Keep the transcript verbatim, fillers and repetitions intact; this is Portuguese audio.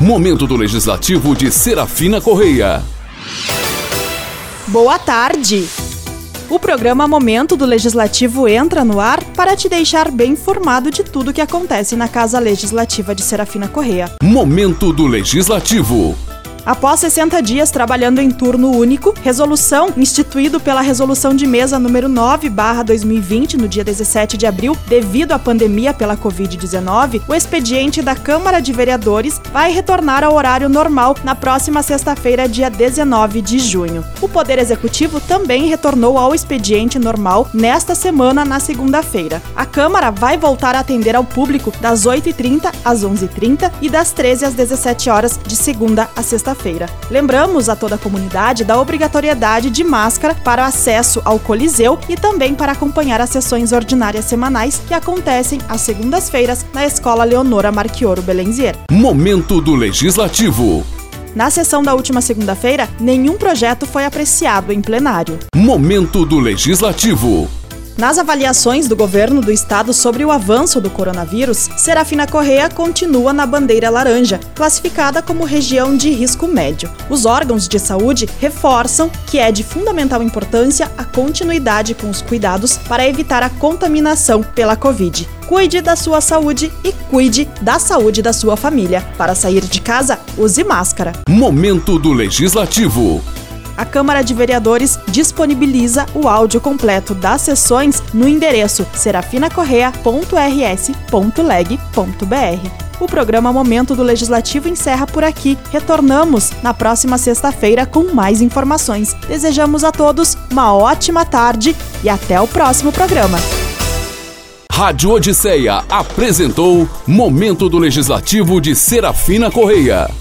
Momento do Legislativo de Serafina Correia. Boa tarde! O programa Momento do Legislativo entra no ar para te deixar bem informado de tudo que acontece na Casa Legislativa de Serafina Correia. Momento do Legislativo. Após sessenta dias trabalhando em turno único, resolução instituído pela Resolução de Mesa número nove barra dois mil e vinte, no dia dezessete de abril, devido à pandemia pela covid dezenove, o expediente da Câmara de Vereadores vai retornar ao horário normal na próxima sexta-feira, dia dezenove de junho. O Poder Executivo também retornou ao expediente normal nesta semana, na segunda-feira. A Câmara vai voltar a atender ao público das oito e trinta às onze e trinta e das treze às dezessete horas, de segunda a sexta-feira. Lembramos a toda a comunidade da obrigatoriedade de máscara para acesso ao Coliseu e também para acompanhar as sessões ordinárias semanais que acontecem às segundas-feiras na Escola Leonora Marchioro Belenzier. Momento do Legislativo. Na sessão da última segunda-feira, nenhum projeto foi apreciado em plenário. Momento do Legislativo. Nas avaliações do governo do estado sobre o avanço do coronavírus, Serafina Correia continua na bandeira laranja, classificada como região de risco médio. Os órgãos de saúde reforçam que é de fundamental importância a continuidade com os cuidados para evitar a contaminação pela Covid. Cuide da sua saúde e cuide da saúde da sua família. Para sair de casa, use máscara. Momento do Legislativo. A Câmara de Vereadores disponibiliza o áudio completo das sessões no endereço serafina correia ponto r s ponto leg ponto b r. O programa Momento do Legislativo encerra por aqui. Retornamos na próxima sexta-feira com mais informações. Desejamos a todos uma ótima tarde e até o próximo programa. Rádio Odisseia apresentou Momento do Legislativo de Serafina Correia.